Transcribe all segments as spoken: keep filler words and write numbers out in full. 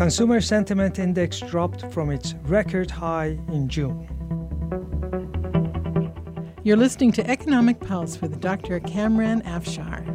Consumer Sentiment Index dropped from its record high in June. You're listening to Economic Pulse with Doctor Kamran Afshar.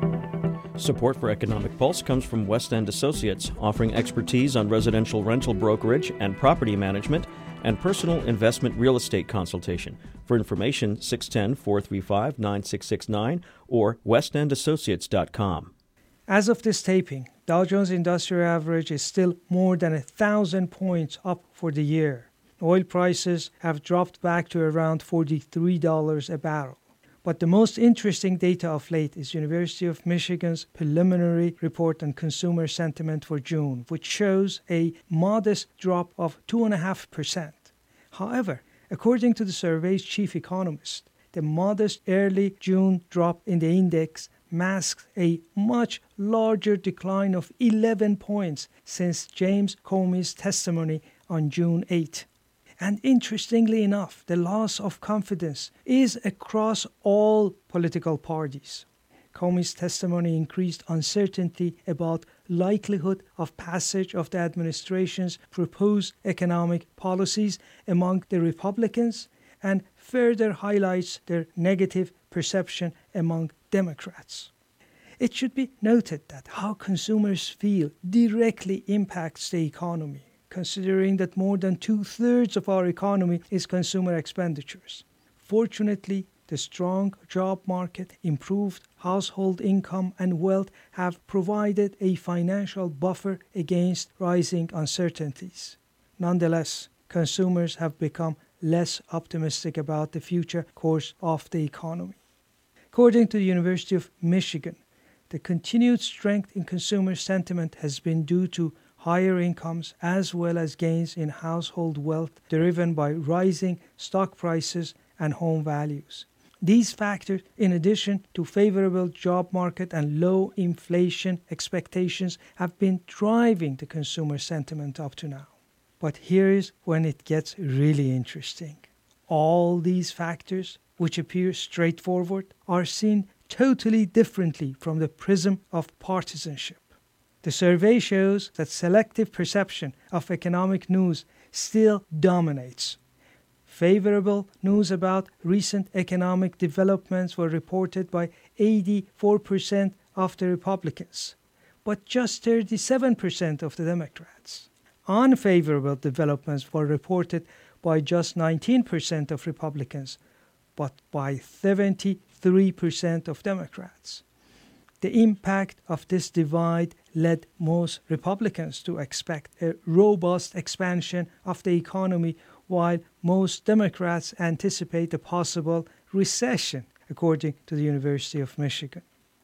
Support for Economic Pulse comes from West End Associates, offering expertise on residential rental brokerage and property management and personal investment real estate consultation. For information, six one zero, four three five, nine six six nine or west end associates dot com. As of this taping, Dow Jones Industrial Average is still more than a thousand points up for the year. Oil prices have dropped back to around forty-three dollars a barrel. But the most interesting data of late is University of Michigan's preliminary report on consumer sentiment for June, which shows a modest drop of two point five percent. However, according to the survey's chief economist, the modest early June drop in the index masks a much larger decline of eleven points since James Comey's testimony on June eighth. And interestingly enough, the loss of confidence is across all political parties. Comey's testimony increased uncertainty about likelihood of passage of the administration's proposed economic policies among the Republicans and further highlights their negative perception among Democrats. It should be noted that how consumers feel directly impacts the economy, considering that more than two-thirds of our economy is consumer expenditures. Fortunately, the strong job market, improved household income and wealth have provided a financial buffer against rising uncertainties. Nonetheless, consumers have become less optimistic about the future course of the economy. According to the University of Michigan, the continued strength in consumer sentiment has been due to higher incomes as well as gains in household wealth driven by rising stock prices and home values. These factors, in addition to favorable job market and low inflation expectations, have been driving the consumer sentiment up to now. But here is when it gets really interesting. All these factors, which appear straightforward, are seen totally differently from the prism of partisanship. The survey shows that selective perception of economic news still dominates. Favorable news about recent economic developments were reported by eighty-four percent of the Republicans, but just thirty-seven percent of the Democrats. Unfavorable developments were reported by just nineteen percent of Republicans, but by seventy-three percent of Democrats. The impact of this divide led most Republicans to expect a robust expansion of the economy, while most Democrats anticipate a possible recession, according to the University of Michigan.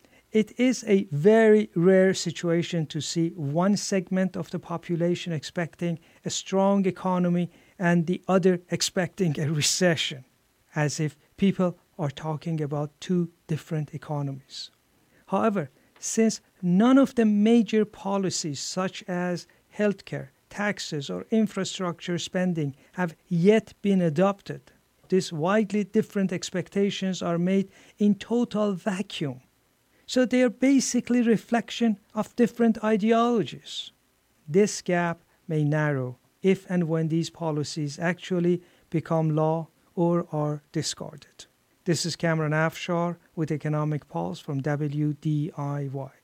It is a very rare situation to see one segment of the population expecting a strong economy and the other expecting a recession, as if people are talking about two different economies. However, since none of the major policies such as healthcare, taxes, or infrastructure spending have yet been adopted, these widely different expectations are made in total vacuum. So they are basically reflection of different ideologies. This gap may narrow if and when these policies actually become law or are discarded. This is Kamran Afshar with Economic Pulse from W D I Y.